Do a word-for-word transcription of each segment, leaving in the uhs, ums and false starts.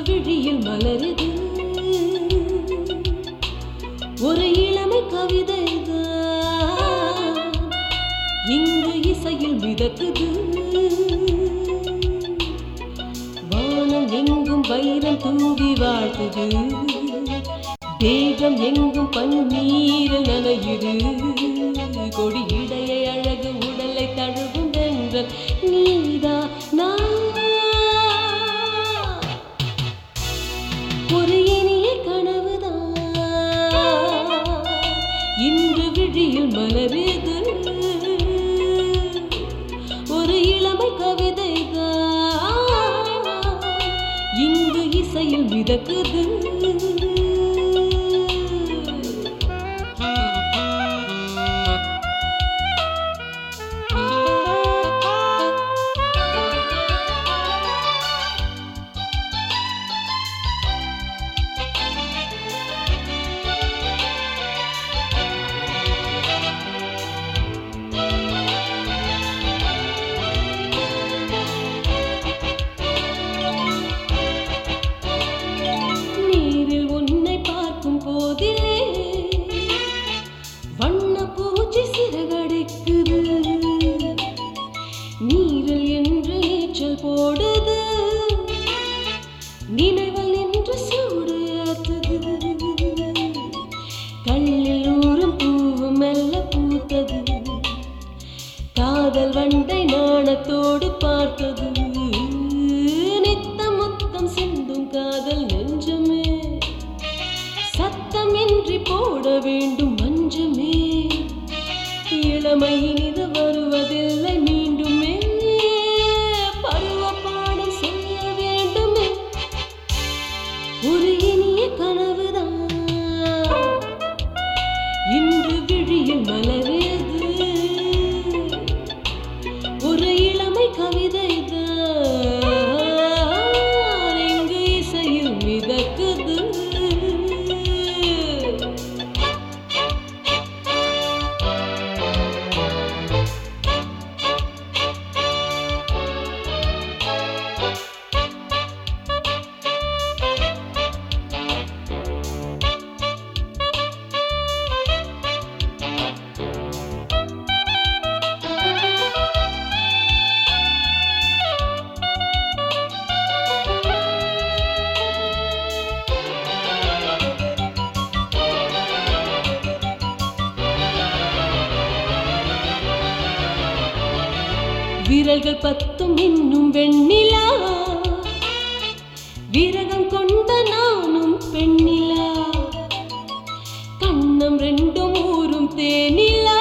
விழியில் மலருது ஒரு இளமை கவிதைதான் இங்கு இசையில் மிதக்குது. வானம் எங்கும் வைரம் தூவி வாழ்த்துது, தேகம் எங்கும் பன்னீரில் நனையுது. கொடி இடையை அழகு உடலை தழுவும் வென்றல் நீதா நான். ஒரு இனிய கனவுதான் இன்று விழியில் மலருது ஒரு இளமை கவிதைதான் இங்கு இசையில் மிதக்குது. வண்ண பூச்சி சிறகடிக்குது, நீரில் என்று நீச்சல் போடுது, நினைவல் என்று சூடு ஏத்துது. கண்ணில் ஊறும் பூவும் மெல்ல பூத்தது, காதல் வண்டை நாணத்தோடு பார்த்தது. நித்தம் முத்தம் சிந்தும் காதல் நெஞ்சமே, சத்தம் இன்றி போட வேண்டும் மஞ்சமே. இளமை இனிது வருவதில்லை மீண்டுமே, பருவ பாடம் சொல்ல வேண்டுமே. ஒரு இனிய கனவுதான் இன்று விழியில் மலருது ஒரு இளமை கவிதைதான் இங்கு இசையில் மிதக்குது. விரல்கள் பத்தும் இன்னும் வெண்ணிலா, விரகம் கொண்ட நானும் பெண்ணிலா. கண்ணம் ரெண்டும் ஊரும் தேனிலா,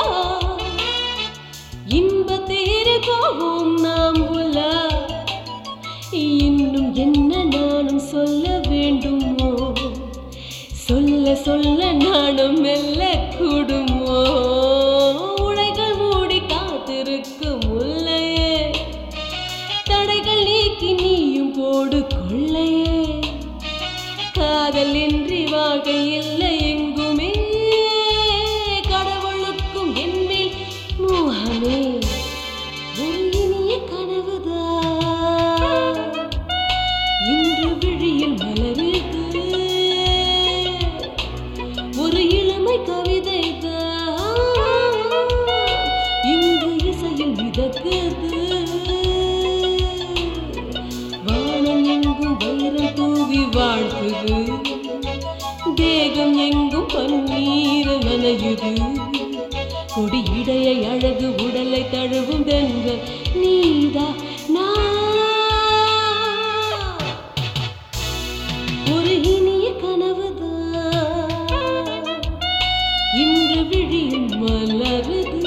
இன்ப தேரு போவோம் நாம் உலா. இன்னும் என்ன நானும் சொல்ல வேண்டுமோ, சொல்ல சொல்ல நானும் மெல்ல கூடுமோ. உடைகள் மூடி காத்திருக்கும் முல்லையே, தடைகள் நீக்கி நீயும் போடு கொள்ளையே. காதல் இன்றி வாழ்க்கை இல்லை எங்குமே, கடவுளுக்கும் என்மேல் மோகமே. ஒரு இனிய கனவுதான் இன்று விழியில் மலருது ஒரு இளமை கவிதைதான் இங்கு இசையில் மிதக்குது. வானம் எங்கும் வைரம் தூவி வாழ்த்துது, தேகம் எங்கும் பன்னீரில் நனையுது. கொடி இடையை அழகு உடலை தழுவும் வென்றல் நீதா நான். ஒரு இனிய கனவுதான் இன்று விழியில் மலருது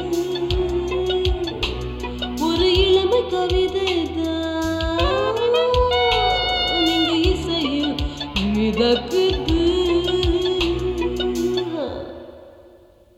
ஒரு இளமை கவிதைதான் இங்கு இசையில் மிதக்குது.